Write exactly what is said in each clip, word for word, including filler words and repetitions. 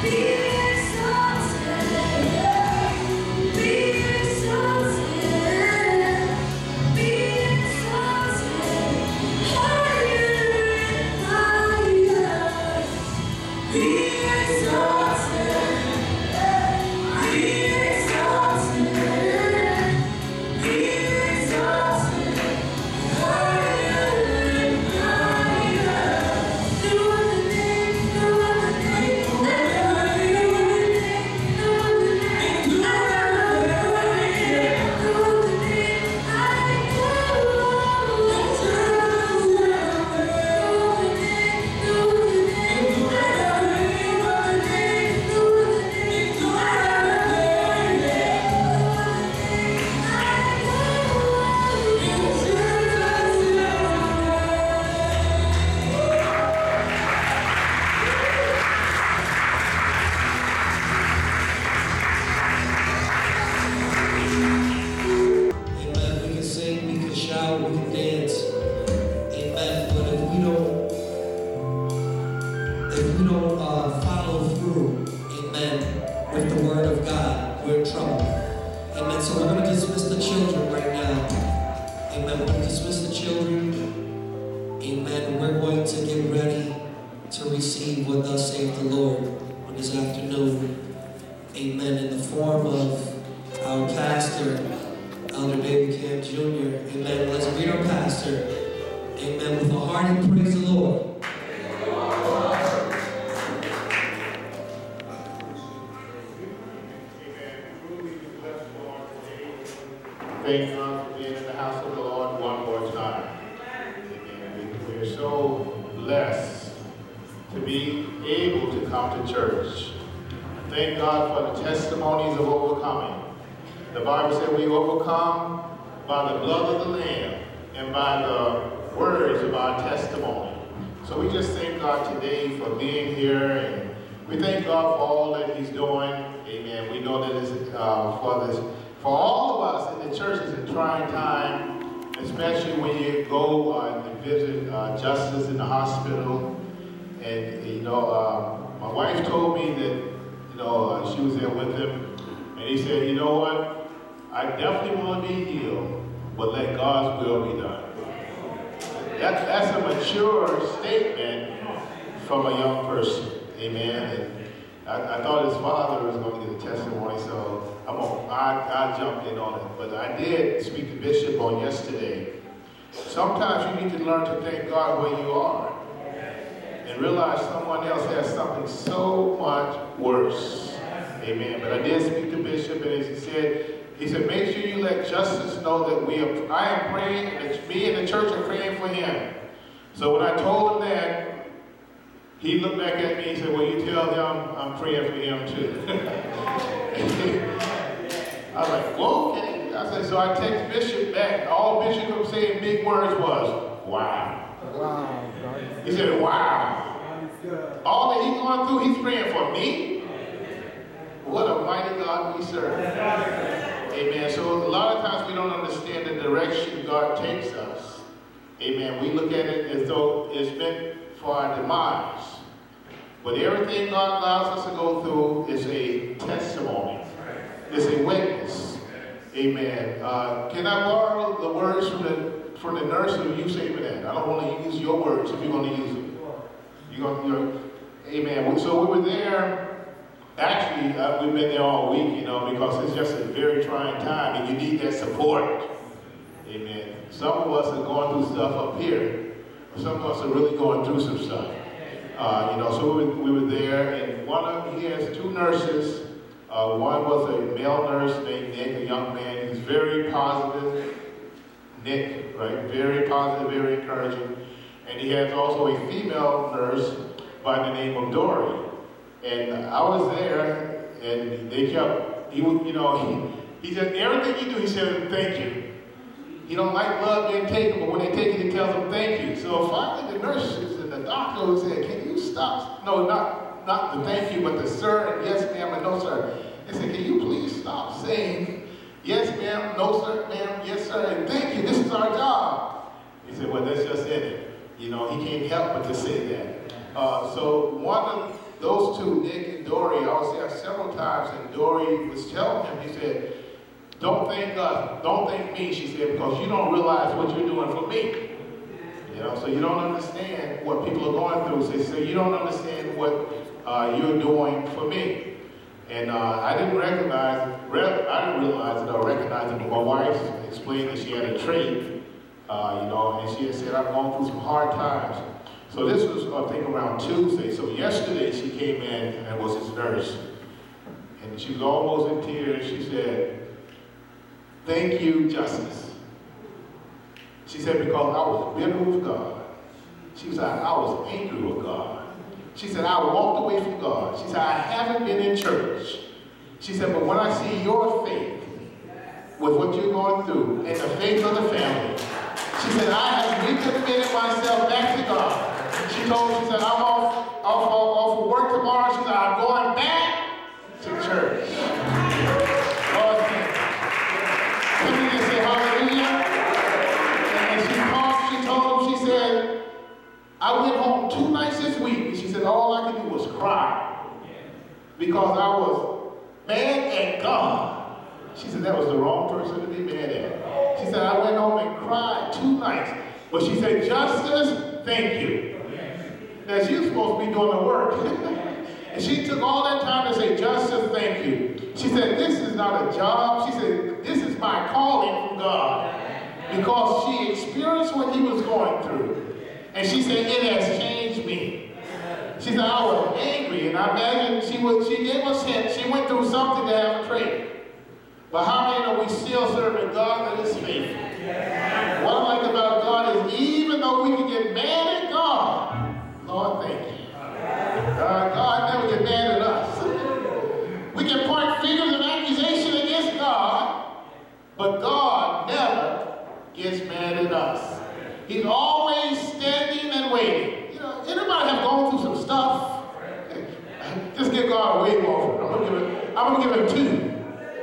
Thank God for being in the house of the Lord one more time. Amen. We are so blessed to be able to come to church. Thank God for the testimonies of overcoming. The Bible said we overcome by the blood of the Lamb and by the words of our testimony. So we just thank God today for being here, and we thank God for all that He's doing. Amen. We know that it's uh, for this. For all of us in the church, it's a trying time, especially when you go uh, and visit uh, Justice in the hospital. And, you know, uh, my wife told me that, you know, uh, she was there with him, and he said, you know what, I definitely want to be healed, but let God's will be done. That, that's a mature statement from a young person. Amen. And I, I thought his father was going to get a testimony, so I'm gonna, I, I jumped in on it. But I did speak to Bishop on yesterday. Sometimes you need to learn to thank God where you are and realize someone else has something so much worse. Amen. But I did speak to Bishop, and he said, he said, make sure you let Justice know that we are, I am praying, that me and the church are praying for him. So when I told him that, he looked back at me and said, well, you tell them I'm praying for him too. I was like, whoa, okay. I said, so I text Bishop back. All Bishop was saying big words was, wow. Wow. He said, wow. All that he's going through, he's praying for me? What a mighty God we serve. Amen. So a lot of times we don't understand the direction God takes us. Amen. We look at it as though it's meant for our demise. But everything God allows us to go through is a testimony. It's a witness. Amen. Uh, can I borrow the words from the from the nurse who you say for that? I don't want to use your words if you're going to use them. You're going to, amen. So we were there. Actually, uh, we've been there all week, you know, because it's just a very trying time, and you need that support. Amen. Some of us are going through stuff up here. Some of us are really going through some stuff. Uh, you know, so we were, we were there, and one of them, he has two nurses. Uh, one was a male nurse named Nick, a young man. He's very positive. Nick, right? Very positive, very encouraging. And he has also a female nurse by the name of Dory. And I was there, and they kept, he would, you know, he, he said, everything you do, he said, thank you. He don't like blood being taken, but when they take it, he tells them thank you. So finally the nurses and the doctor said, can you stop? No, not, not the thank you, but the sir, and yes ma'am, and no sir. They said, can you please stop saying, yes ma'am, no sir, ma'am, yes sir, and thank you, this is our job. He said, well, that's just in it. You know, he can't help but to say that. Uh, so one of those two, Nick and Dory, I was there several times, and Dory was telling him, he said, don't thank us, don't thank me, she said, because you don't realize what you're doing for me. You know, so you don't understand what people are going through. So, so you don't understand what uh, you're doing for me. And uh, I didn't recognize, re- I didn't realize it or recognize it, but my wife explained that she had a trait, uh, you know, and she had said, I'm going through some hard times. So this was, I think, around Tuesday. So yesterday she came in and was his nurse. And she was almost in tears. She said, thank you, Justice. She said, because I was bitter with God. She said, I was angry with God. She said, I walked away from God. She said, I haven't been in church. She said, but when I see your faith with what you're going through and the faith of the family, she said, I have recommitted myself back to God. She told me, she said, I'm off, off, off, off of work tomorrow. She said, I'm going back to church. Lord, come in and say hallelujah. And she called, she told him, she said, I went home two nights this week, and she said, all I could do was cry because I was mad at God. She said, that was the wrong person to be mad at. She said, I went home and cried two nights. But she said, Justice, thank you. Now, she was supposed to be doing the work. And she took all that time to say, Justice, thank you. She said, this is not a job. She said, this is my calling from God. Because she experienced what he was going through. And she said, it has changed me. She said, I was angry. And I imagine she, was, she gave us hints. She went through something to have a trait. But how many know we still serve a God that is faithful? What I like about God is even though we can get mad at God, Lord, thank you. Uh, God never gets mad at us. We can point fingers of accusation against God, but God never gets mad at us. He's always standing and waiting. You know, anybody have gone through some stuff? Just give God a wave over. I'm gonna give it, I'm gonna give him two.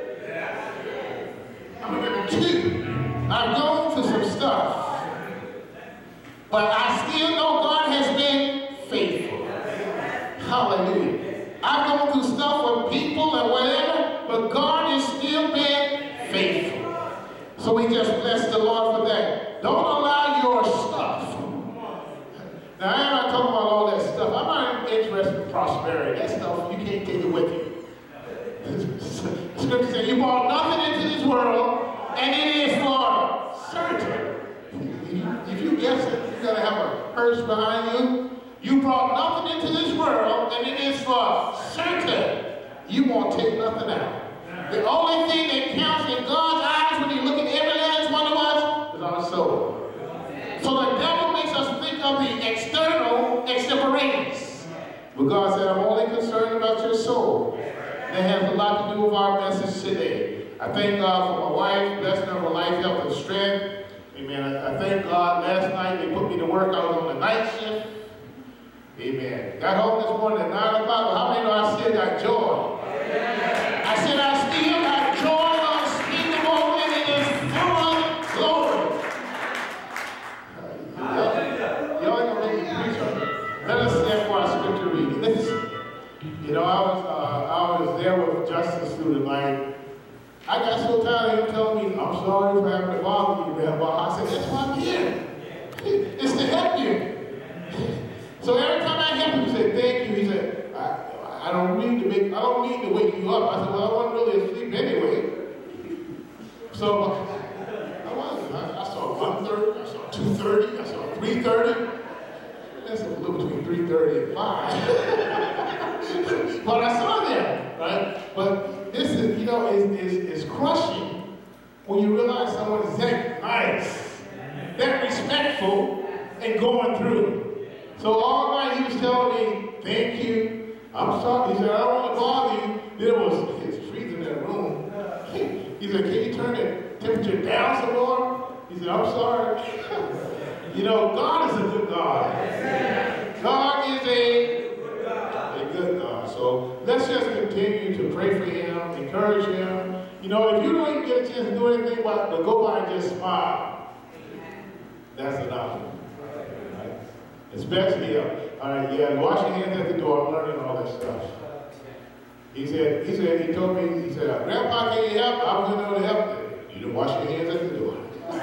I'm gonna give him two. I've gone through some stuff, but I still know God has been faithful. Hallelujah. I've gone through stuff with people and whatever, but God has still been faithful. So we just bless the Lord for that. Don't allow your stuff. Now, I'm not talking about all that stuff. I'm not interested in prosperity. That stuff, you can't take it with you. The scripture says, you brought nothing into this world, and it is for certain. If you guess it, you're going to have a hearse behind you. You brought nothing into this world, and it is for certain. You won't take nothing out. The only thing that counts in God's eyes when you look at every last one of us is our soul. So the devil makes us think of the external extemporaneous. But God said, I'm only concerned about your soul. That has a lot to do with our message today. I thank God for my wife, blessing her with life, health, and strength. Amen. I, I thank God last night they put me to work. I was on the night shift. Amen. Got home this morning at nine o'clock. Well, how many know I still got joy? Amen. I said I still got joy unspeakable and it is full of glory. Uh, y'all ain't gonna make me preach on it. Let us stand for our scripture reading. Listen. You know, I was uh, I was there with Justice through the night. I got so tired of him telling me, I'm sorry for having to bother you, man. But I said, that's why I'm here. It's to help you. So every time I help him, he said, thank you. He said, I, I don't need to make, I don't need to wake you up. I said, well, I wasn't really asleep anyway. So I was. I, I saw one thirty, I saw two thirty, I saw three thirty. That's a little between three thirty and five. But I saw them, right? But this is, you know, is is is crushing when you realize someone is that nice, that respectful, and going through. So all night he was telling me, thank you. I'm sorry. He said, I don't want to bother you. Then it was, it's freezing in that room. He said, can you turn the temperature down some more? He said, I'm sorry. You know, God is a good God. God is a, a good God. So let's just continue to pray for him, encourage him. You know, if you don't even get a chance to do anything but, but go by and just smile, that's enough. Especially, uh, all right, yeah, wash your hands at the door. I'm learning all that stuff. He said, he said, he told me, he said, Grandpa, can you help? I wasn't able to help you. You don't wash your hands at the door.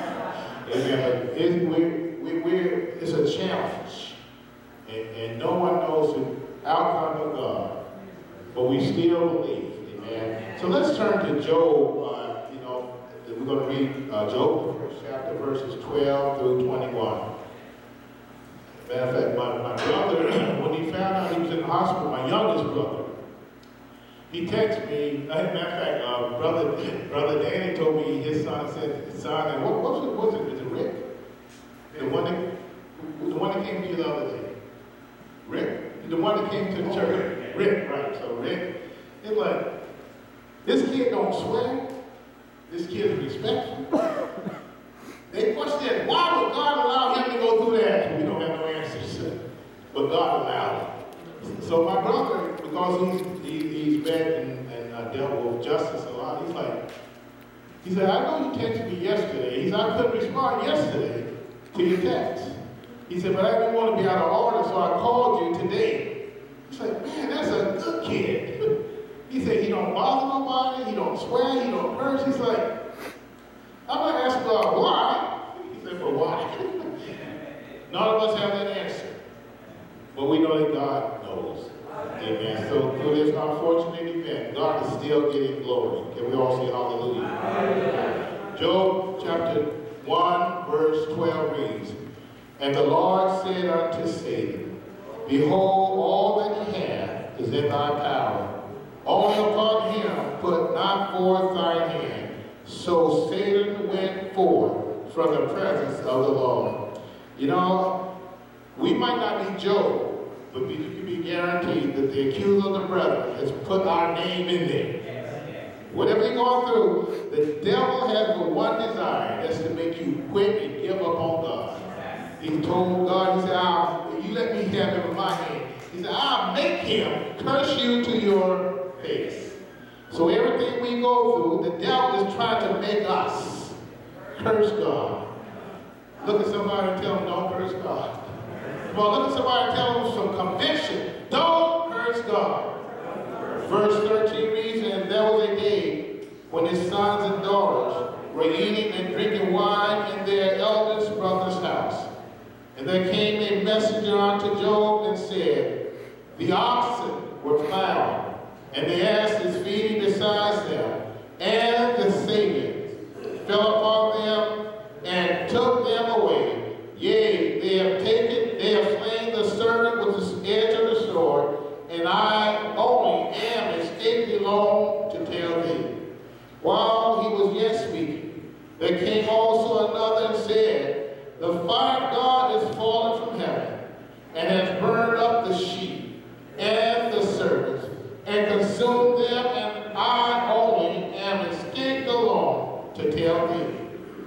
Amen. But it, we, we, we're, it's a challenge. And, and no one knows the outcome of God. But we still believe. Amen. So let's turn to Job. Uh, you know, we're going to read uh, Job, the first chapter, verses twelve through twenty-one. Matter of fact, my, my brother, when he found out he was in the hospital, my youngest brother, he texted me. Matter of fact, uh, brother, brother Danny told me his son said, his son, and what was it? Was it? Was it Rick? The one that, the one that came to you the other day. Rick, the one that came to the church. Rick, right? So Rick, it's like, this kid don't swear. This kid is respectful. They questioned, why would God allow him to go through that? We don't have no answers. But God allowed it. So my brother, because he's he, he's been and, and uh, dealt with justice a lot, he's like, he said, I know you texted me yesterday. He said, I couldn't respond yesterday to your text. He said, but I didn't want to be out of order, so I called you today. He's like, man, that's a good kid. He said, he don't bother nobody, he don't swear, he don't curse. He's like, I'm going to ask God why. He said, but why? None of us have that answer. But we know that God knows. Amen. So through this unfortunate event, God is still getting glory. Can we all say hallelujah? Hallelujah. Job chapter one, verse twelve reads, and the Lord said unto Satan, behold, all that he hath is in thy power. Only upon him put not forth thine hand. So Satan went forth from the presence of the Lord. You know, we might not be Job, but you can be guaranteed that the accuser of the brethren has put our name in there. Whatever you're going through, the devil has but one desire, that's to make you quit and give up on God. He told God, he said, I'll, you let me have him in my hand. He said, I'll make him curse you to your face. So everything we go through, the devil is trying to make us curse God. Look at somebody and tell them, don't curse God. Well, look at somebody and tell them some conviction. Don't curse God. Verse thirteen reads, and there was a day when his sons and daughters were eating and drinking wine in their eldest brother's house. And there came a messenger unto Job and said, the oxen were plowed, and the asses feeding beside them, and the Sabians fell upon them and took them away. Yea, they have taken, they have slain the servant with the edge of the sword, and I only am escaped alone to tell thee. While he was yet speaking, there came also another and said, the fire of God is fallen from heaven, and has burned up the sheep and the servants, and consumed them, and I only am escaped alone to tell thee.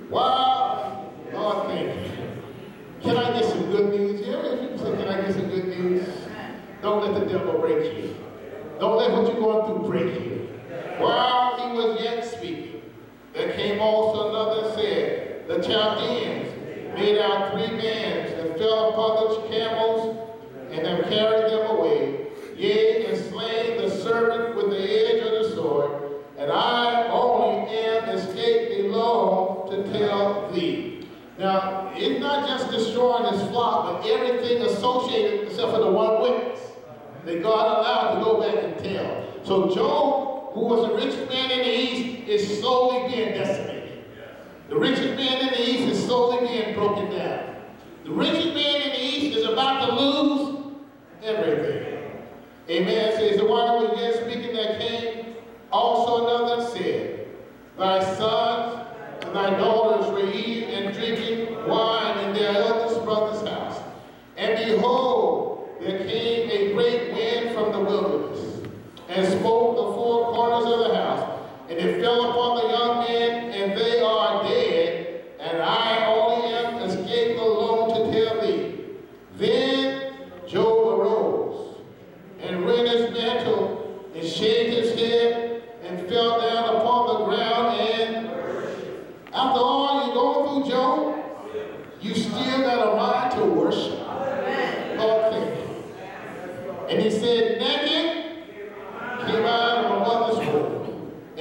Wow, Lord, thank you. Can I get some good news? You ever hear people say, can I get some good news? Don't let the devil break you. Don't let what you're going through break you. While he was yet speaking, there came also another and said, the Chaldeans made out three bands and fell upon the camels and have carried them away. Yea, and slain the servant with the edge of the sword, and I only am escaped alone to tell thee. Now, it's not just destroying his flock, but everything associated except for the one witness that God allowed to go back and tell. So Job, who was the richest man in the East, is slowly being decimated. The richest man in the East is slowly being broken down. The richest man in the East is about to lose everything. Amen. Says, the while was yet speaking, there came also another and said, thy sons and thy daughters were eating and drinking wine in their eldest brother's house. And behold, there came a great wind from the wilderness, and smote the four corners of the house, and it fell upon the young men, and they are dead, and I only am escaped alone to tell thee. Then Job arose, and rent his mantle, and shaved his head, and fell down upon the ground, and after all you're going through, Job, you still got a mind to worship.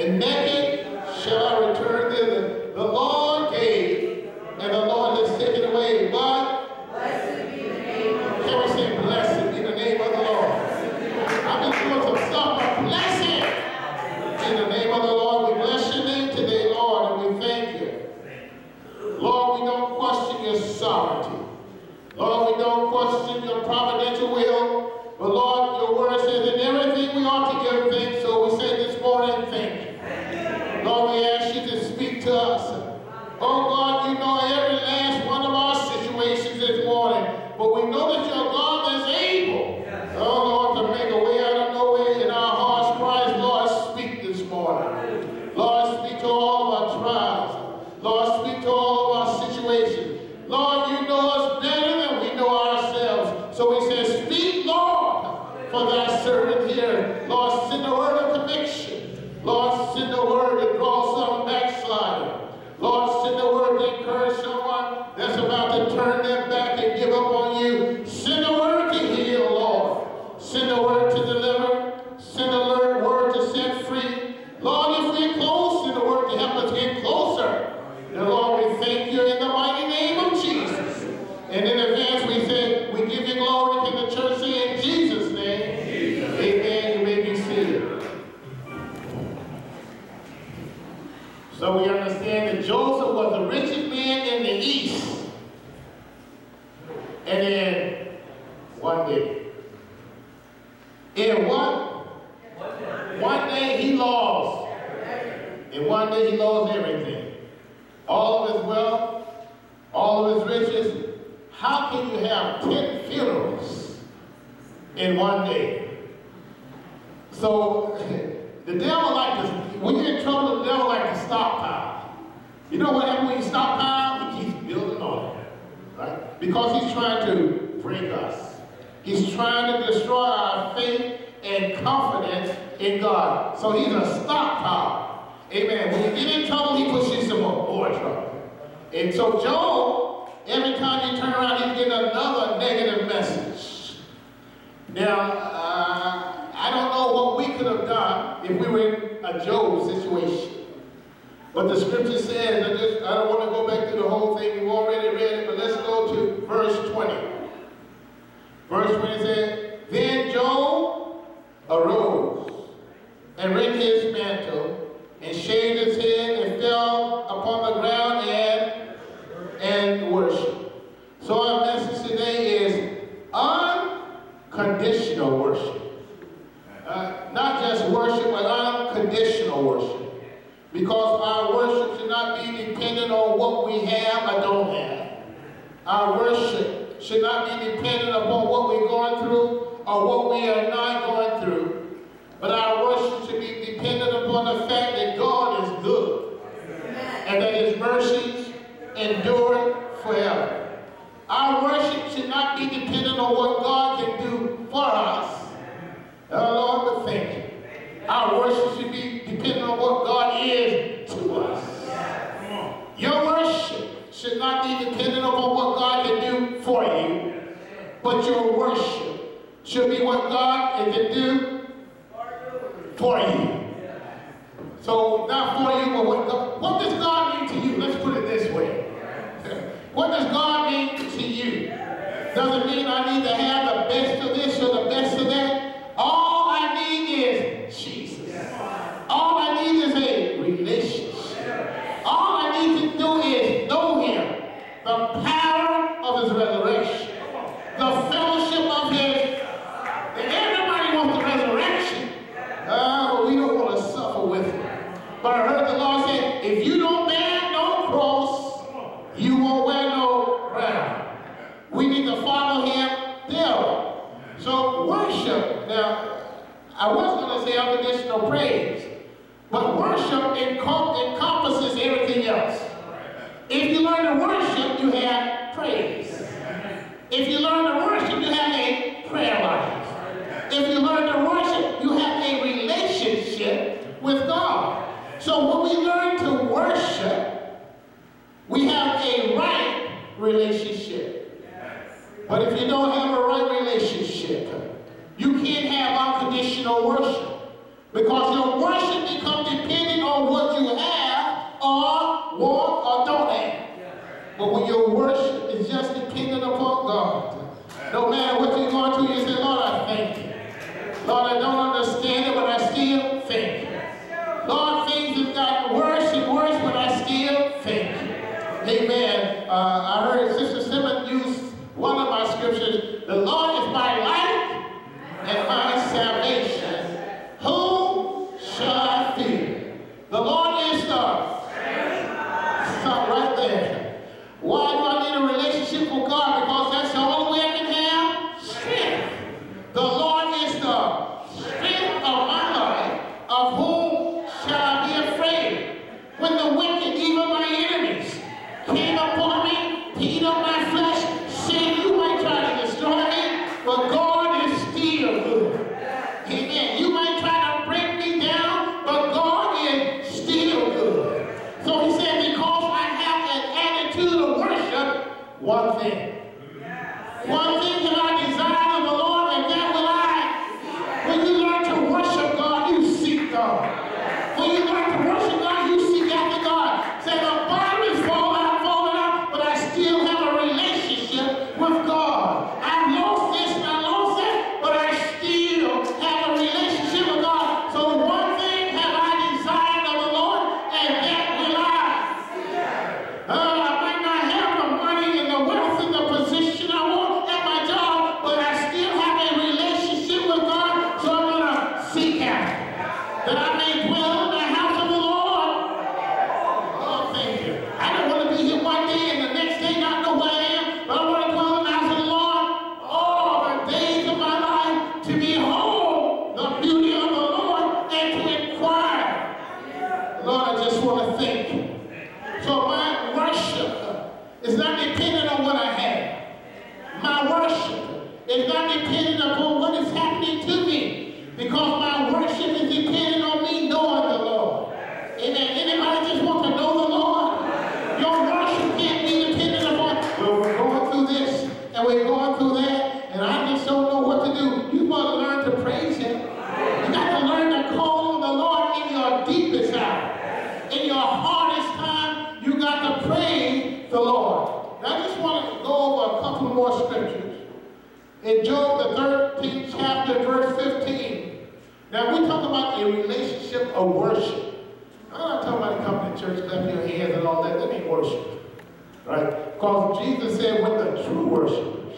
and naked shall I return thither. The Lord gave, and the Lord has taken away. But blessed be the name of the Lord. Can we say, blessed be the name of the Lord? I've been doing some stuff, but bless it. In the name of the Lord, we bless your name today, Lord, and we thank you. Lord, we don't question your sovereignty. Lord, we don't question your providential will. But Lord, your word says in everything we ought to give thanks. So we say this morning, thank you. Lord, we ask you to speak to us. Oh God, you know every last one of our situations this morning. But we know that your God is able, oh Lord, to make a way out of no way in our hearts. Christ, Lord, speak this morning. Lord, speak to all of our trials. Lord, speak to all of our situations. Lord, you know us better than we know ourselves. So we say, speak, Lord, for thy servant here. Lord, send a word of conviction. Lord, send a word to draw some backslider. Lord, send a word to encourage someone that's about to turn their back and give up on you. Send a word to heal, Lord. Send a word to deliver. Send a word to set free. Lord, if we're close, send a word to help us get closer. And Lord, we thank you in the mighty name of Jesus. And in advance, we say, we give you glory. Can the church say in Jesus' name? Jesus. Amen. You may be seated. So we understand that Joseph was the richest man in the East. And then one day, in one, one day he lost. And one day he lost everything. All of his wealth, all of his riches. How can you have ten funerals in one day? So the devil like to, when you're in trouble, the devil like to stockpile. You know what happens when you stockpile? He keeps building on it, right? Because he's trying to break us. He's trying to destroy our faith and confidence in God. So he's a stockpile. Amen. When you get in trouble, he puts you some more, more trouble. And so Job, every time you turn around, he's getting another negative message. Now, uh, I don't know what we could have done if we were in a Job situation. But the scripture says, I, just, I don't want to go back to the whole thing. We've already read it, but let's go to verse twenty. Verse twenty says, then Job arose and rent his mantle and shaved his head and fell upon the ground and, and worshiped. So our message today is unconditional worship. Uh, not just worship, but unconditional worship. Because our worship should not be dependent on what we have or don't have. Our worship should not be dependent upon what we're going through or what we are not going through. But our worship should be dependent upon the fact that God is good. And that his mercies endure forever. Our worship should not be dependent on what God can do for us. Oh Lord, but thank you. Our worship should be dependent on what God is to us. Your worship should not be dependent upon what God can do for you, but your worship should be what God can do for you. So not for you, but what, God, what does God mean to you? Let's put it this way. What does God mean to you? Does it mean I need to have the best of this or the best of that? All I need is Jesus. All I need is a relationship. All I need to do is know him. The power of his resurrection. The fellowship of his. Everybody wants the resurrection. Uh, but we don't want to suffer with him. But I heard the Lord say, if you don't bear no cross, you won't wear no crown. We need to follow him daily. So worship. Now, I was going to say unconditional praise. But worship encompasses everything else. If you learn to worship, you have praise. If you learn to worship, you have a prayer life. If you learn to worship, you have a relationship with God. So when we learn to worship, we have a right relationship. But if you don't have a right relationship, you can't have unconditional worship. Because your worship becomes dependent on what you have or want or don't have. But when your worship is just dependent upon God, no matter what you're going through, you say, Lord, I thank you. Lord, I don't understand it, but I still thank you. Lord, things have gotten worse and worse, but I still thank you. Amen. Uh, I heard Sister Simmons use one of my scriptures. The Lord is my light and my salvation. Whom shall I fear? The Lord is the stop right there. Why do I need a relationship with God? Because that's the only way I can have strength. The Lord is the strength of my life. Of whom shall I be afraid? When the wicked, even my enemies, came upon me, beat up my flesh, said you might try to destroy me, but God is still good. Amen. You might try to break me down, but God is still good. So he said, because I have an attitude of worship, one thing. One thing that I desire of the Lord, and that will I. When you learn to worship God, you seek God. When you learn to worship God, you seek after God. Say, the bottom is falling out, falling out, but I still have a relationship with God. I've lost this and I lost that, but I still have a relationship with God. So one thing have I desired of the Lord, and that will I. Uh, I might not have the money and the wealth and the position I want at my job, but I still have a relationship with God, so I'm going to seek after it. That I may dwell in the house of the Lord. Oh, thank you. I don't want to be here one day and the next day not know where I am, but I want to dwell in the house of the Lord all the days of my life, to behold the beauty of the Lord and to inquire. Lord, I just want to thank you. So my worship is not dependent on what I have. My worship is not dependent upon what is happening to me, because my worship is dependent on me knowing the Lord. Amen. Anybody just want to know the Lord? Your worship can't be dependent upon, well, we're going through this and we're going through that, and I just don't know what to do. You want to learn to praise Him. You got to learn to call on the Lord in your deepest hour. In your hardest time, you got to praise the Lord. Now, I just want to go over a couple more scriptures. In Job, the thirteenth chapter, verse fifteen. Now, we talk about a relationship of worship. I'm not talking about coming to church, clapping your hands and all that. That ain't worship. Right? Because Jesus said, when the true worshipers.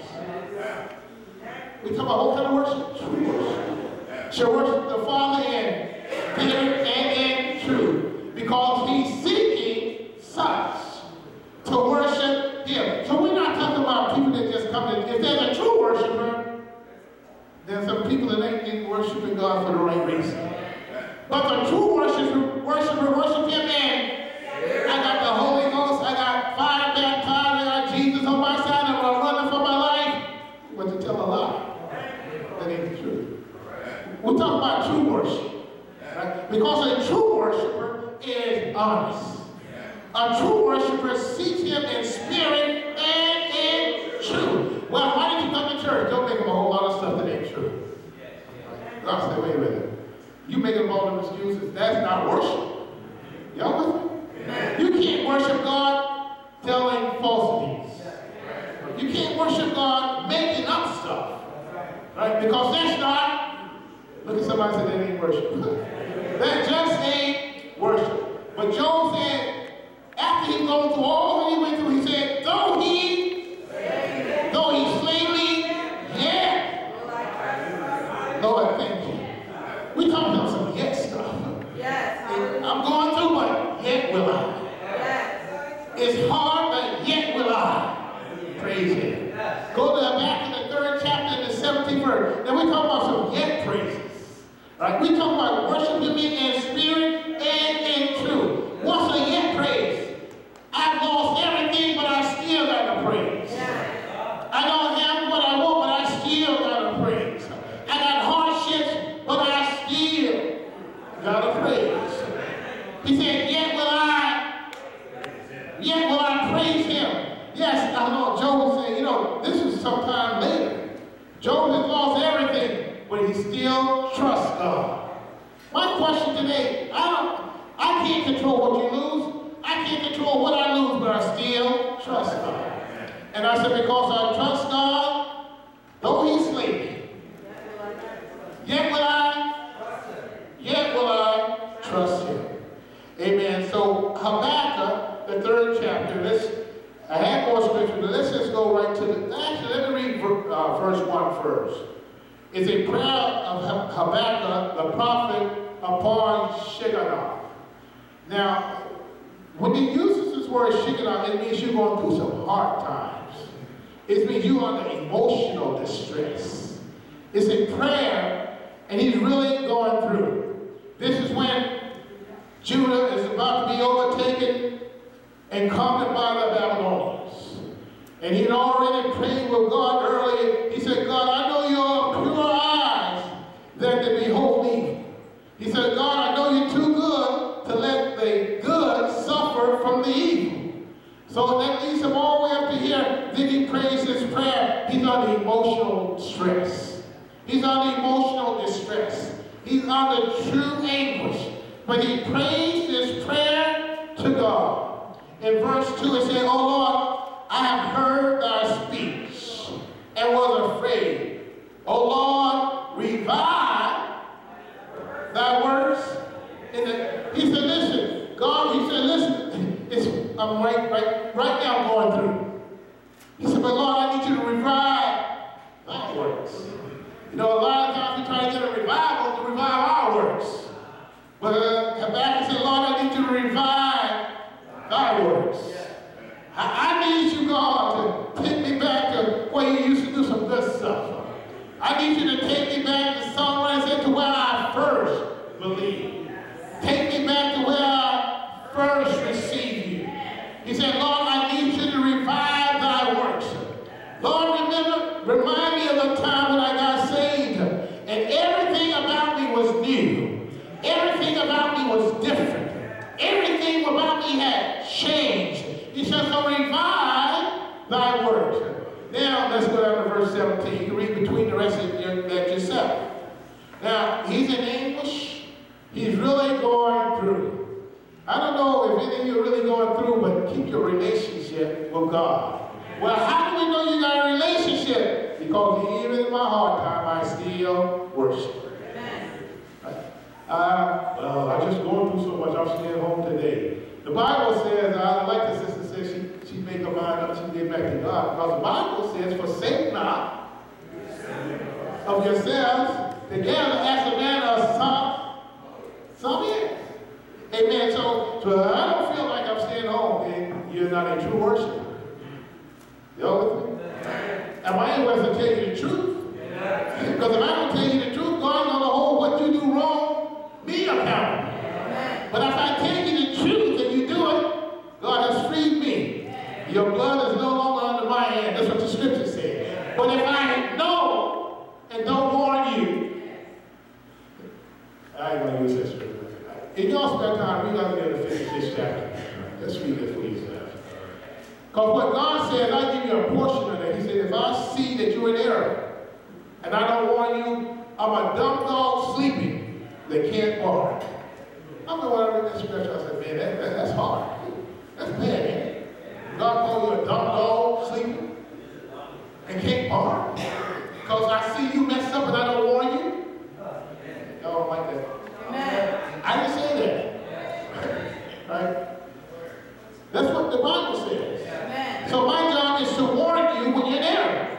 We talk about what kind of worship? True worship. Shall worship the Father in spirit and in truth. Because He's seeking such to worship Him. So we're not talking about people that just come to, if there's a true worshiper, there's some people that ain't, ain't worshiping God for the right reason. But the true worshiper, worshiper worship Him in. I got the Holy Ghost, I got fire baptized, I got Jesus on my side, and I'm running for my life. But you tell a lie. That ain't the truth. We're talking about true worship. Right? Because a true worshiper is honest. A true worshiper seeks Him in spirit and in truth. Well, why did you come to church? Don't make up a whole lot of stuff that ain't true. God said, wait a minute. You making all of excuses. That's not worship. Y'all with me? You can't worship God telling falsities. You can't worship God making up stuff. Right? Because that's not, look at somebody and say that ain't worship. That just ain't worship. But Job said, after he goes through all that he went through, he said, though he, though he slay me, yet. Lord, thank you. We talking about some yet stuff. Yes. I'm going through, but yet will I. Yes. It's hard, but yet will I. Praise Him. Yes. Go to the back in the third chapter in the seventeenth verse. Then we talk about some yet praises. Right? We talk about worshiping Him in spirit and in truth. What's a yet praise? I've lost everything, but I still got to praise. Yes. I don't have what I want, but I still got to praise. I got hardships, but I still got to praise. He said, yet will I, yet will I praise Him. Yes, I know Job was saying, you know, this is sometime later. Job has lost everything, but he still trusts God. My today, I don't, I can't control what you lose. I can't control what I lose, but I still trust God. And I said, because I trust God, though He slay me, yet will I, yet will I trust Him. Amen. So Habakkuk, the third chapter. Let's, I have more scripture, but let's just go right to the. Actually, let me read uh, verse one first. It's a prayer of Habakkuk, the prophet, upon Shigionoth. Now, when he uses this word Shigionoth, it means you're going through some hard times. It means you're under emotional distress. It's a prayer, and he's really going through. This is when Judah is about to be overtaken and conquered by the Babylonians. And he had already prayed with God earlier. He said, God, I know you have pure eyes that to behold evil. He said, God, I know you're too good to let the good suffer from the evil. So that leads him all the way up to here. Then he prays this prayer. He's under emotional stress. He's under emotional distress. He's under true anguish. But he prays this prayer to God. In verse two it says, O Lord, I have heard thy speech and was afraid. O Lord, revive thy words. In the, he said, listen, God, he said, listen, it's, I'm right, right, right now I'm going through. He said, but Lord, I need you to revive thy words. You know, a lot of times we try to get a revival to revive our words. But uh, Habakkuk said, Lord, I need you to revive thy words. I, I need you, God, to take me back to where you used to do some good stuff. I need you to take me back to somewhere I said to where I first believed. Take me back to where I first received you. He said, Lord, I need you to revive thy works. Lord, remember, remind me of the time when I got saved, and everything about me was new. Everything about me was different. Everything about me had changed. He said, so revive thy words. Now, let's go down to verse seventeen. You can read between the rest of your, that yourself. Now, he's in anguish. He's really going through. I don't know if any of you are really going through, but keep your relationship with God. Well, how do we know you got a relationship? Because even in my hard time, I still worship. Uh, well, I'm just going through so much. I'm staying home today. The Bible says, I like the sister says she, she make her mind up, she get back to God. Because the Bible says, forsake not of yourselves together as a man of some, some years. Amen. So, so I don't feel like I'm staying home, and you're not a true worshiper. Y'all with me? Am I able to tell you the truth? Because if I don't tell you the truth, God's going to hold what you do wrong, me accountable. But if I tell you the truth and you do it, God has freed me. Your blood is no longer under my hand. That's what the scripture says. But if I know and don't warn you, I ain't going to use this scripture. In your spare time, we're not going to finish this chapter. Let's read it for yourself. Because what God says, I give you a portion of that. He said, if I see that you're in error, and I don't warn you, I'm a dumb dog sleeping that can't bark. I know when I read that scripture, I said, man, that, that, that's hard. That's bad, ain't it? God called you a dumb dog sleeping and can't bark. Because I see you messed up and I don't warn you. Y'all don't like that. Amen. I didn't say that. Right? That's what the Bible says. Amen. So my job is to warn you when you're in error.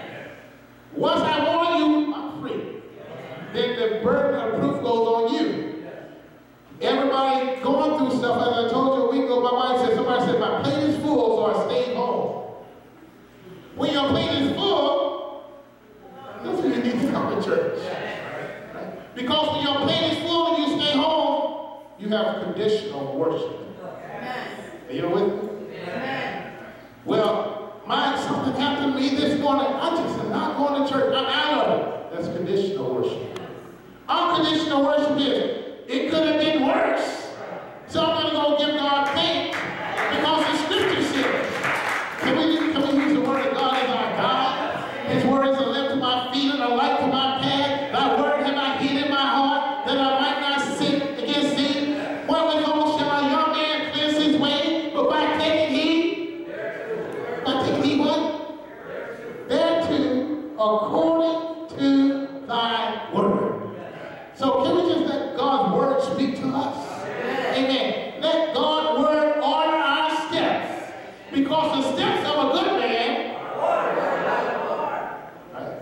Once I warn you, I'm free. Then the burden of proof goes on you. Everybody going through stuff, as I told you a week ago, my wife said, somebody said, my plate is full, so I stayed home. When your plate is full, that's when you need to come to church. Right? Because when your plate is full and you stay home, you have conditional worship. Are you with me? Amen. Well, my, something happened to me this morning. I just am not going to church. I'm out of it. That's conditional worship. Unconditional worship is, it could have been worse. So I'm going to go give God thanks because the scripture says, can we, can we use the word of God as our guide? His word is a lamp to my feet and a light to my path. Thy word have I hid in my heart that I might not sin against So can we just let God's word speak to us? Amen. Let God's word order our steps. Because the steps of a good man. Right?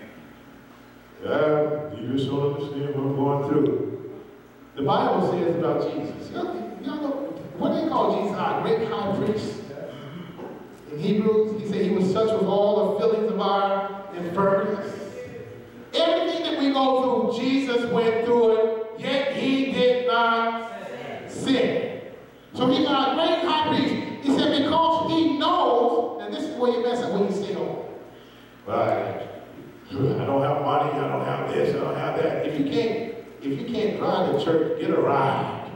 Yeah, you just don't understand what I'm going through. The Bible says about Jesus. You know, you know what they call Jesus our great high priest? In Hebrews, he said he was such with all the feelings of our infirmities. Everything that we go through, Jesus went through it, yet he did not sin. So he's our great high priest. He said because he knows, and this is where you mess up when you say, oh, well, I, I don't have money, I don't have this, I don't have that. If you can't, if you can't drive to church, get a ride.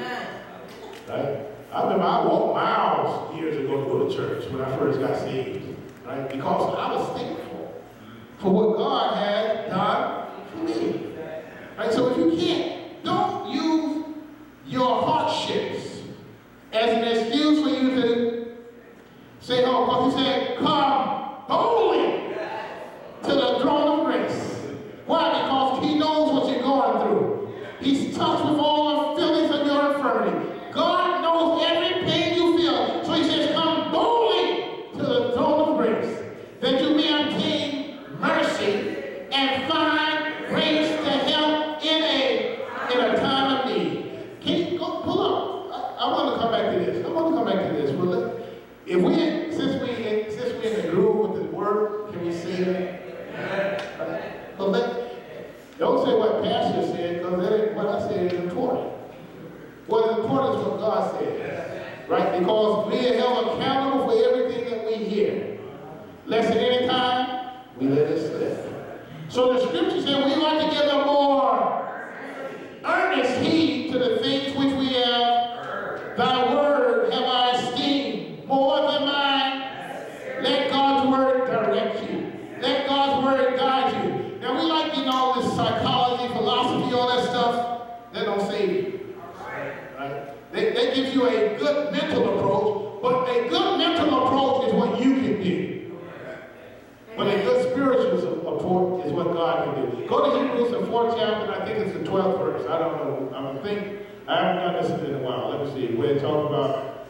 Right? I remember I walked miles years ago to go to church when I first got saved. Right? Because I was thankful for what God had done for me. Right? So if you can't, don't use your hardships as an excuse for you to say, oh, because he said, come boldly to the throne of grace. Why? Because he knows what you're going through. He's touched with all the feelings of your infirmity. God knows every pain you feel. So he says, come boldly to the throne of grace, that you may obtain mercy and find grace to help in a in a time of need. Can you go pull up? I, I want to come back to this. I want to come back to this. Well, if we since we since we're in the groove with the word, can we see it? Right. But let, don't say what Pastor said, because what I said is important. What is important is what God said. Right? Because we are held accountable for everything that we hear. Less than any time, we let it slip. So the scripture said we ought to give a more earnest heed to the things which we have. Thy word have I esteemed more than mine. Let God's word direct you. Let God's word guide you. Now we like, you know, this psychology, philosophy, all that stuff. That don't save you. Right? That, that gives you a good mental approach, but a good mental approach is what you can do. But a good spiritual approach is what God can do. Go to Hebrews, the fourth chapter, and I think it's the twelfth verse. I don't know. I think I haven't done this in a while. Let me see. We're talking about.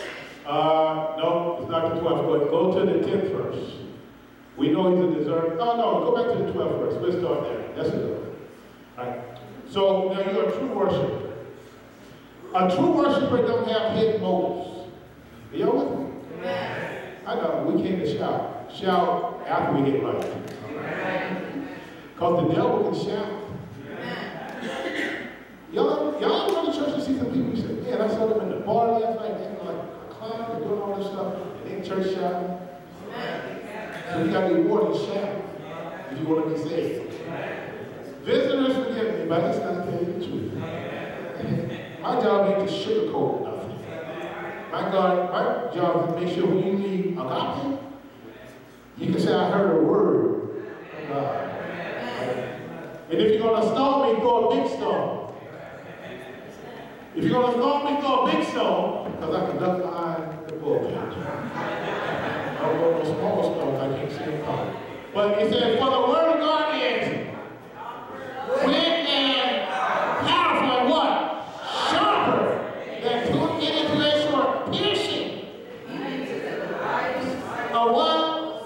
Uh, no, it's not the twelfth. But go to the tenth verse. We know he's a deserving. Oh no, go back to the twelfth verse. We'll start there. That's it. All right. So now you're a true worshiper. A true worshiper don't have hidden motives. Are y'all with me? Amen. I know, we came to shout. Shout after we get right. Because the devil can shout. Y'all, y'all go to church and see some people who say, man, I saw them in the bar last night, they were like climbing and doing all this stuff, and they in church shouting. So you got to be more than shout if you want to be saved. Visitors, forgive me, but I just got to tell you the truth. My job ain't to sugarcoat nothing. My God, my job is to make sure when you need agape, you can say, I heard a word from God. And if you're going to stone me, throw a big stone. If you're going to stone me, throw a big stone, because I can duck behind the pulpit. I don't want no small stones, I can't see them coming. But he said, for the word of God is quick and powerful and what? Sharper than two-edged two-edged sword, piercing. A what?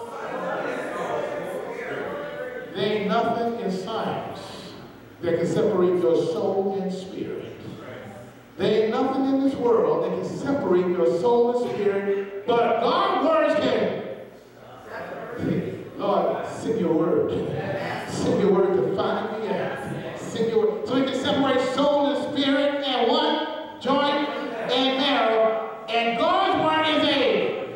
There ain't nothing in science that can separate your soul and spirit. There ain't nothing in this world that can separate your soul and spirit, but God's words can. Lord, send your word. Send your word to find me out. Send your word. So he can separate soul and spirit and what? Joint and marrow. And God's word is a.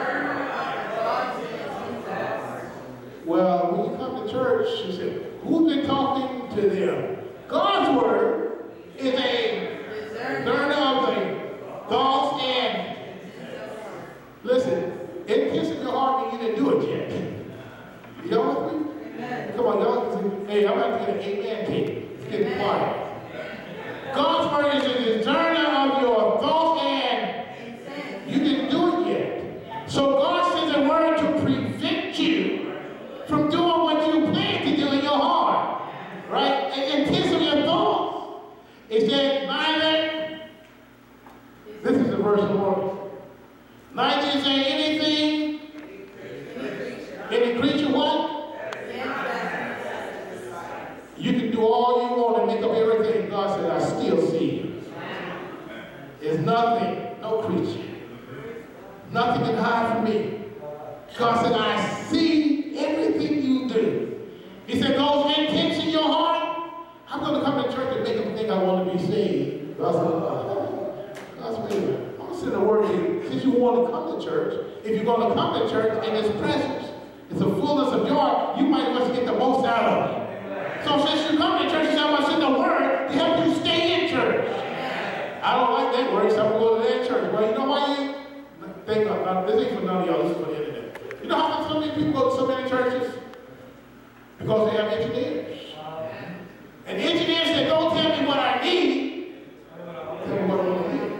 Well, when you come to church, you say, who's been talking to them? God's word is a discerner of the thoughts and. Listen, it kisses your heart when you didn't do it yet. Y'all with me? Come on, y'all. Hey, It said, neither, this is the verse of the Lord, neither is there anything, any creature what? You can do all you want and make up everything. God said, I still see you. There's nothing, no creature. Nothing can hide from me. God said, I see everything you do. He said, those intents in your heart, I'm going to come to church and make them think I want to be saved. God said, oh, God's favor. I'm going to send a word to you. Since you want to come to church, if you're going to come to church in His presence, it's a fullness of joy, you might as well get the most out of it. So since you come to church, I'm going to send a word to help you stay in church. I don't like that word, so I'm going to go to that church. Well, you know why you think about this? Ain't for none of y'all, this is for the internet. You know how come so many people go to so many churches? Because they have engineers. And engineers say, don't tell me what I need, tell me what I want to hear.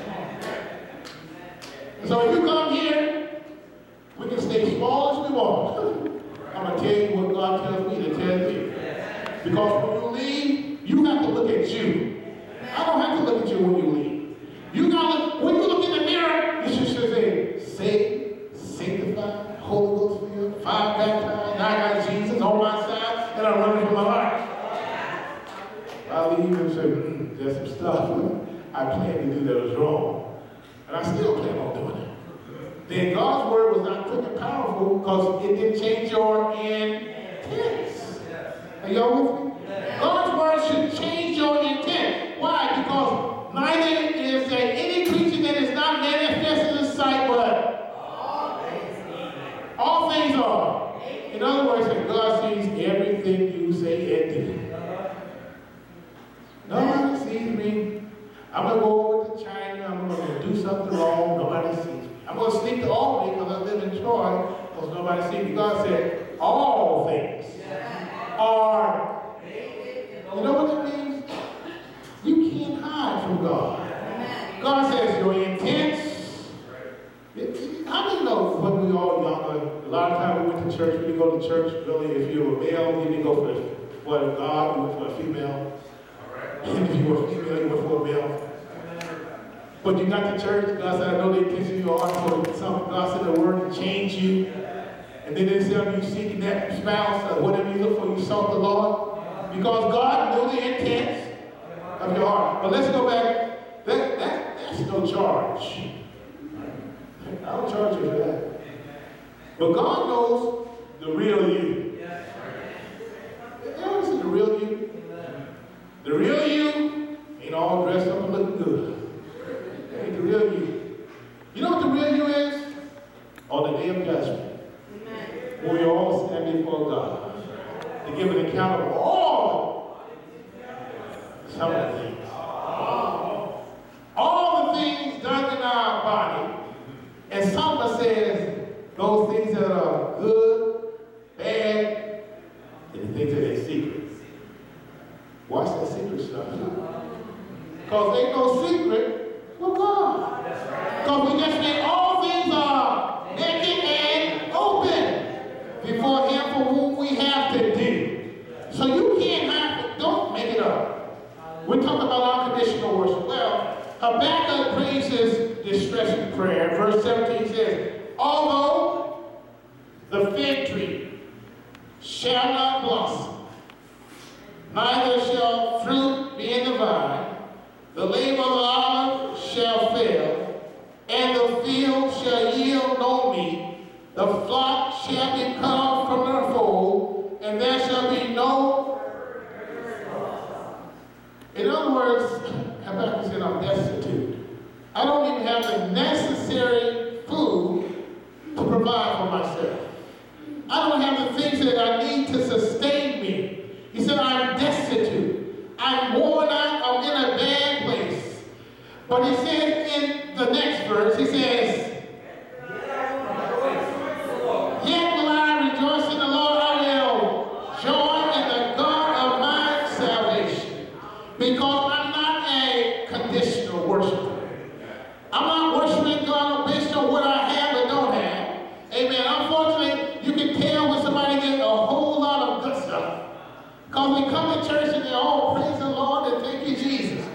So if you come here, we can stay small as we want. I'm going to tell you what God tells me to tell you. Because when you leave, you have to look at you. I don't have to look at you when you leave. You gotta, when you look in the mirror, you should say, saved, sanctified, Holy Ghost filled, fire baptized, I got Jesus on my side, and I'm running for my life. I leave and say, hmm, there's some stuff I planned to do that was wrong. And I still plan on doing it. Then God's word was not quick and powerful because it didn't change your intent. Are y'all with me? God's word should change your intent. Why? Because neither is there any creature that is not manifested in sight, but all things are. In other words, that God sees everything you say and do. Nobody sees me. I'm going to go over to China. I'm going to do something wrong. Nobody sees me. I'm going to sneak to Albany because I live in Troy because nobody sees me. God said, all things are, you know what that means? You can't hide from God. God says your intents. How do you know when we all younger, a lot of times we went to church, we didn't go to church really if you were male, you didn't go for, for God, you went for a female. And if you were female, you went for a male. But you got to church, God said, I know the intention of your heart, so some, God said the word to change you. And then they say you seeking that spouse or whatever you look for, you sought the Lord. Because God knew the intent of your heart. But let's go back. That, that, that's no charge. I don't charge you for that. But God knows the real you. You ever see the real you? The real you ain't all dressed up and looking good. That ain't the real you. You know what the real you is? On the day of judgment. When we all stand before God to give an account of all some of the things. All the things done in our body. And Psalmist says those things that are good, bad, and the things that are secret. Watch that secret stuff. Because ain't no secret with God. Because we just say all things are naked and open before Him for whom we have to do. So you can't have it. Don't make it up. We're talking about unconditional worship. Well, Habakkuk prays his distressing prayer. Verse seventeen says, although the fig tree shall not blossom, neither shall fruit be in the vine, the labor of the olive shall fail, and the field shall yield no meat, the flock shall be cut off from their fold, and there shall be no. In other words, Habakkuk said, I'm destitute. I don't even have the necessary food to provide for myself. I don't have the things that I need to sustain me. He said, I'm destitute. I'm worn out. I'm in a bad place. But he said in the next verse, he says, yet will I rejoice in the Lord. I will joy in the God of my salvation. Because I'm not a conditional worshiper. I'm not worshiping God based on what I have or don't have. Amen. Unfortunately, you can tell when somebody gets a whole lot of good stuff. Because we come to church and they all praise the Lord and thank you, Jesus.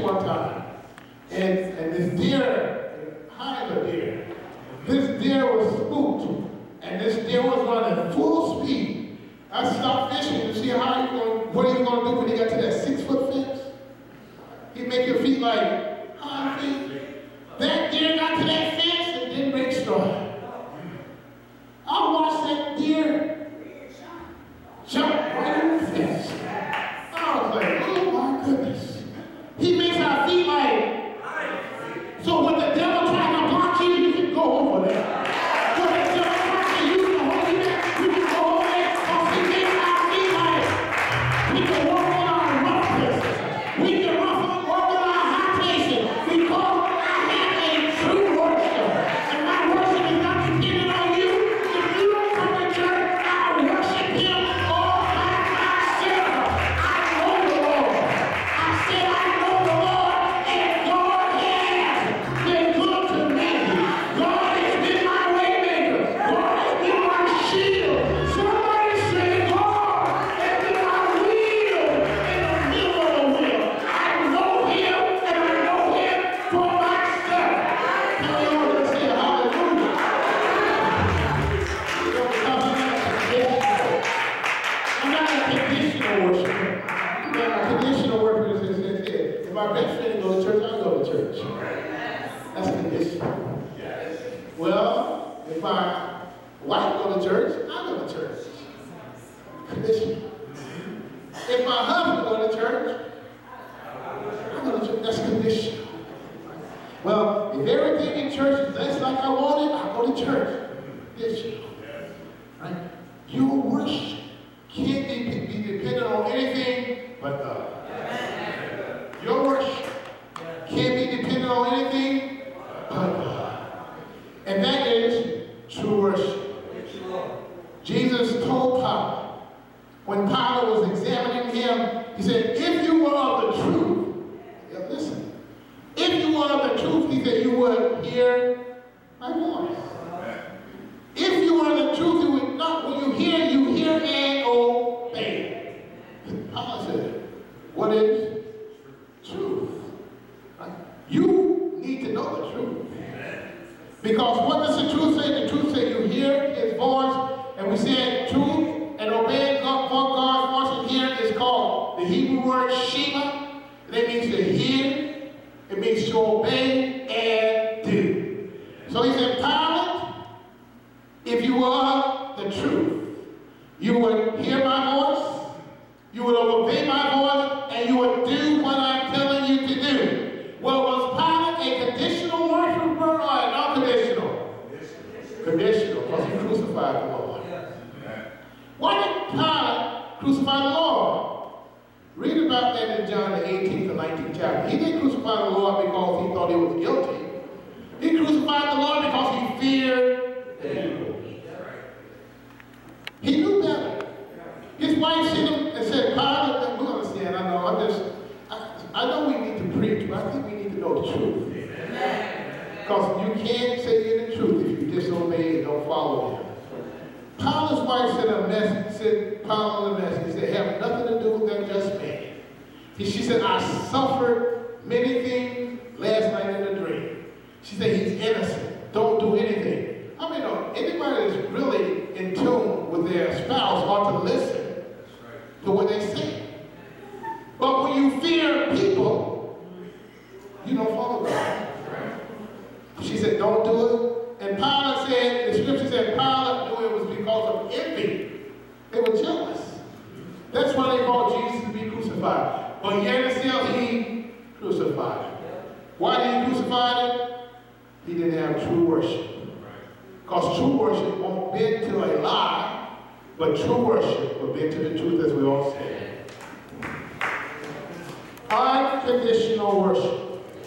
one time. And, and this deer, hide a deer. This deer was spooked. And this deer was running full speed. I stopped fishing to see how he going, what he was going to do when he got to that six foot fence. He'd make your feet like high feet. That deer got to that fence and didn't break stride. I watched that deer jump right over the fence. I was like, oh my goodness. He makes our feet like, so when the devil tries to block you, you can go over there. When the devil tries to use the Holy Spirit, you can go over there. Because he makes our feet like, we can walk on our rough places. We can walk on, walk on our high places. Because I have a true worship. And my worship is not dependent on you. If you don't come to church, I worship him all by myself. I know the Lord. I said I know the Lord, and God has been good to me. God has been my way maker. God has been my shield. Somebody say, God has been my wheel in the middle of the wheel. I know him, and I know him for myself. Tell me all to say hallelujah. I'm not a conditional worshiper. I'm not a conditional worshiper. Is, is, is, if my best friend goes to church, I'll go to church. That's conditional. Well, if my wife goes to church, I go to church. Conditional. If my husband goes to church, I go to church. That's conditional. Well, if everything in church is just like I want it, I go to church. Conditional. Right? Your worship can't be, be dependent on anything but God. Your worship can't be dependent on anything but God. And that is true worship. Jesus told Pilate, when Pilate was examining him, he said, if you were of the truth, yeah, listen, if you were of the truth, he said, you would hear my voice. If you were of the truth, you would not, when you hear, you hear and obey. Pilate said, what is truth? Right? You need to know the truth. Because what does the truth say? The truth says you hear his voice, and we said truth and obeying God, God's voice in here is called the Hebrew word shema. And it means to hear, it means to obey and do. So he said, Pilate, if you are the truth, you would hear my voice, you would obey my voice, and you would do what I'm telling you to do. Well, was Pilate a conditional worshiper or an unconditional? Conditional, because he crucified the Lord. Why did Pilate crucify the Lord? Read about that in John the eighteenth and nineteenth chapter. He didn't crucify the Lord because he thought he was guilty. He crucified the Lord because he feared the evil. He knew better. His wife sent him and said, Pilate, and we understand, I know, I just, I, I know we need to preach, but I think we need to know the truth. Because you can't say you're the truth if you disobey and don't follow him. Pilate's wife sent a message, sent Pilate a message. He said, have nothing to do with that just man. She said, I suffered many things last night in a dream. She said, he's innocent. Don't do anything. I mean, anybody that's really in tune with their spouse ought to listen to what they say. But when you fear people, you don't follow God. She said, don't do it. And Pilate said, the scripture said, Pilate knew it was because of envy. They were jealous. That's why they called Jesus to be crucified. But yet and still, he crucified him. Why did he crucify him? He didn't have true worship. Because true worship won't bend to a lie, but true worship will bend to the truth, as we all say. Unconditional worship.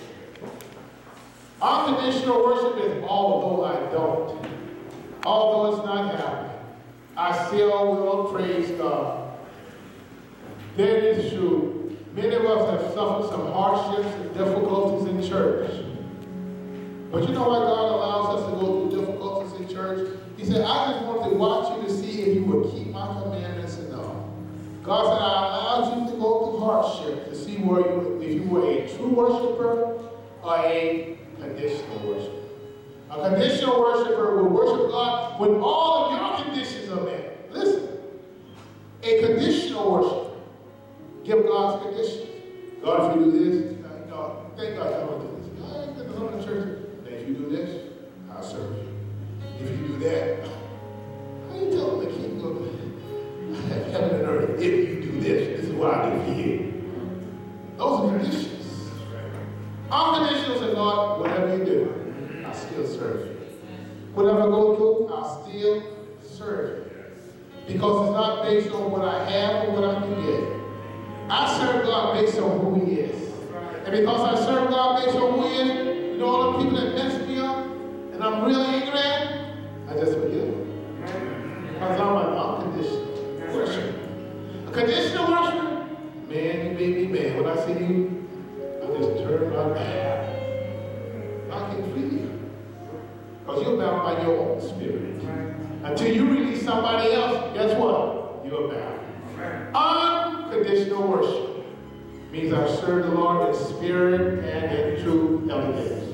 Unconditional worship is although I don't. Although it's not happening, I still will praise God. That is true. Many of us have suffered some hardships and difficulties in church. But you know why God allows us to go through difficulties in church? He said, I just want to watch you to see if you would keep my commandments and all. God said, I allowed you to go through hardship to see where you would be if you were a true worshiper or a conditional worshiper. A conditional worshiper will worship God when all of your conditions are met. Listen, a conditional worshiper give God's conditions. God, if you do this, you know, thank God I'm going to do this. God, get to come to church. And if you do this, I'll serve you. If you do that, how you tell them to keep going? I have heaven and earth. If you do this, this is what I do for you. Those are conditions. Unconditional say, Lord, whatever you do, I still serve you. Whatever I go through, I'll still serve you. Because it's not based on what I have or what I can get. I serve God based on who He is. And because I serve God based on who He is, you know all the people that messed me up and I'm really angry at, I just forgive them. Because I'm an unconditional worshiper. A conditional worshiper, man, you made me mad. When I see you, I just turn my back. I can free you. Because you're bound by your own spirit. Until you release somebody else, guess what? You're bound. Unconditional worship means I serve the Lord in spirit and in true elegance.